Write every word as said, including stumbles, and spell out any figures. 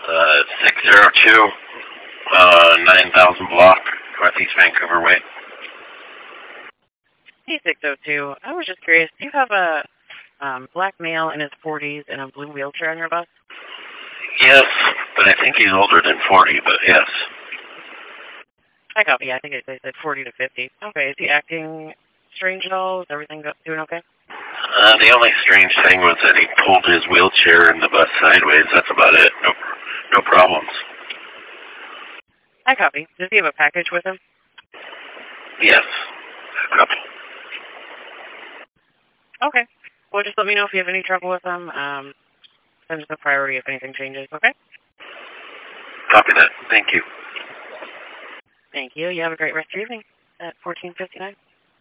Uh, six zero two, uh, nine thousand block, Northeast Vancouver Way. Hey, six oh two. I was just curious, do you have a um, black male in his forties in a blue wheelchair on your bus? Yes, but I think he's older than forty, but yes. I copy. Yeah, I think it said forty to fifty. Okay, is he acting strange at all? Is everything go- doing okay? Uh, the only strange thing was that he pulled his wheelchair in the bus sideways. That's about it. No, no problems. I copy. Does he have a package with him? Yes, a couple. Okay. Well, just let me know if you have any trouble with him. Um, send us a priority if anything changes, okay? Copy that. Thank you. Thank you. You have a great rest of your evening at fourteen fifty-nine.